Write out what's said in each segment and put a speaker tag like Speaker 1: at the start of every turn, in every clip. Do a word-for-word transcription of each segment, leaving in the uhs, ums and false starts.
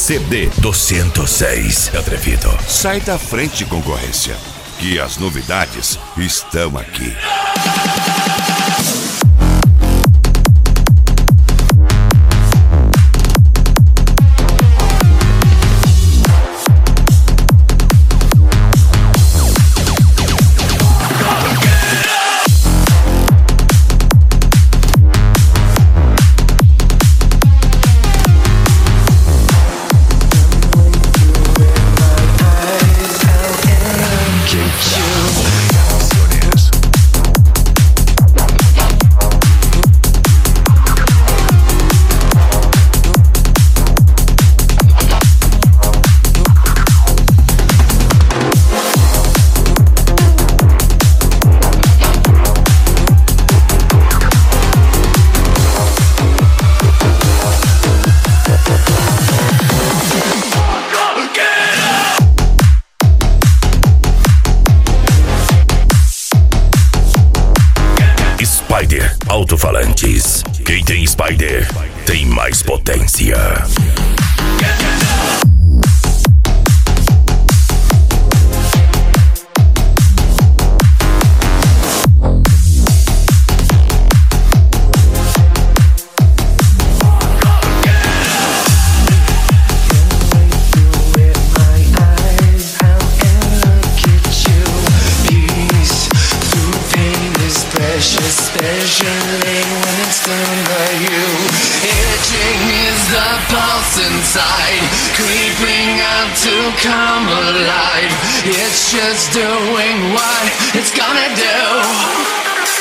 Speaker 1: C D do cento e seis. Atrevido.
Speaker 2: Sai da frente, concorrência, que as novidades estão aqui.
Speaker 1: Spider Alto-Falantes. Quem tem Spider tem mais potência.
Speaker 3: Especially when it's done by you. Itching is the pulse inside, creeping out to come alive. It's just doing what it's gonna do.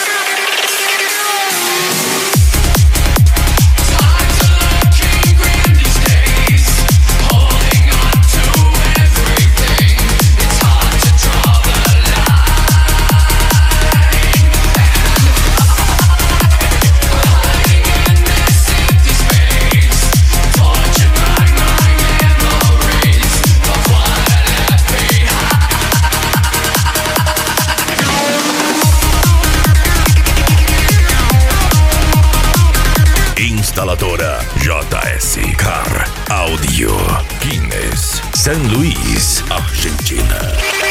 Speaker 1: Instaladora J S Car Audio, Guinness, San Luis, Argentina.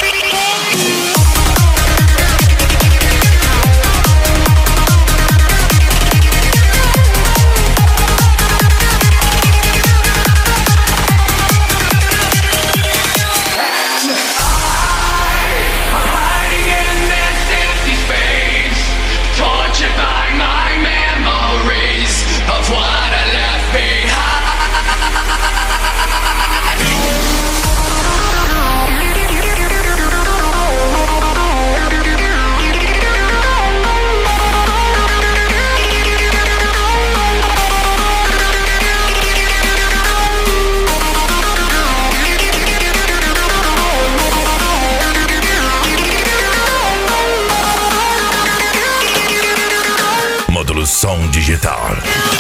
Speaker 1: Módulo som digital.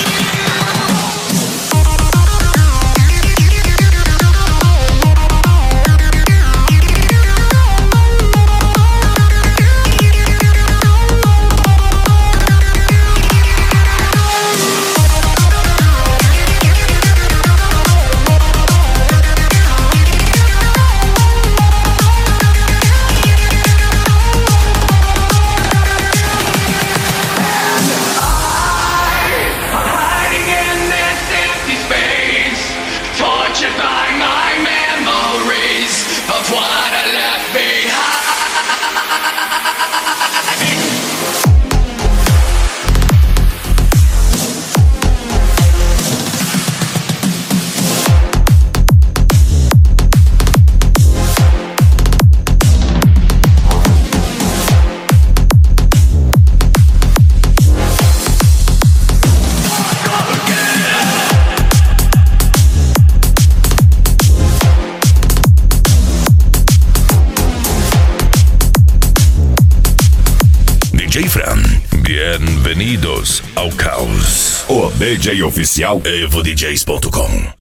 Speaker 1: D J Fran, bem-vindos ao caos.
Speaker 2: O D J oficial
Speaker 1: evo d js ponto com.